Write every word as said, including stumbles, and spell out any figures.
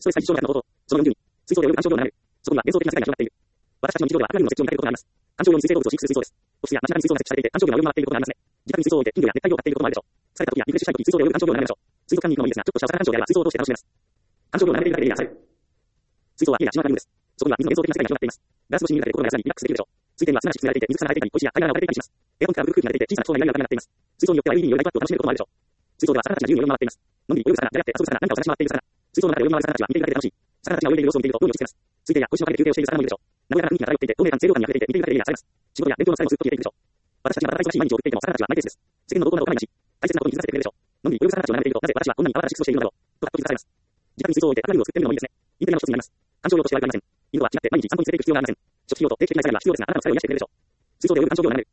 ストレス対日常の中の方法。そのよんじゅうに、水槽で泳ぐ環境病のななる。そこには幻想的な世界が広がっている。私たちの日常ではアクアリウムの設置を見かけることがあります。環境用に水生動物を飼育する水槽です。オフィスや街中に水槽が設置されていて、環境病が泳ぎ回っていることがありますね。自宅に水槽を置いて金魚や熱帯魚を飼っていることもあるでしょう。疲れた時やリフレッシュしたい時に水槽で泳ぐ環境病を眺めましょう。水族館に行くのもいいですが、ちょっとしたお魚環境であれば水槽を通して楽しめます。環境病を眺めているだけで癒される。水槽は家や島があるんです。そこには水の幻想的な世界が広がっています。ガラス越しに見るだけで心が休み、リラックスできるでしょう。水底には砂が敷き詰められていて、水草が流れていたり、小石や貝殻が割れていたりします。エアコンから空気が出ていて、小さな層がゆらゆらとなっています。水槽によっては エルイーディー によるライトアップを楽しめることもあるでしょう。水槽では魚たちが自由に泳ぎ回っています。のんびり泳ぐ魚、じゃなくて遊ぶ魚、何かを探し回っている魚。水槽の中で泳ぎ回る魚たちは見ているだけで楽しい。魚たちが泳いでいる様子を見ていると脳に落ち着けます。水底や小石の陰で休憩をしている魚もいるでしょう。和やかな雰囲気が漂っていて、透明感、清涼感に溢れていて、見ているだけで癒されます。仕事や勉強の際もすっと消えていくでしょう。私たちが働き忙しい毎日を送っていても、魚たちはマイペースです。世間の動向などを考えなし、大切なことに気づかせてくれるでしょう。のんびり泳ぐ魚たちを眺めていると、なぜ私はこんなに慌ただしく過ごしているのだろう、とかっと気づかされます。自宅に水槽を置いてアクアリウムを作ってみるのもいいですね。インテリアの一つになります。環境用としてはありません。犬は違って毎日散歩に連れて行く必要がありません。初期費用と定期的な餌代は必要ですが、あなたの疲れを癒してくれるでしょう。水槽で泳ぐ環境病を眺める。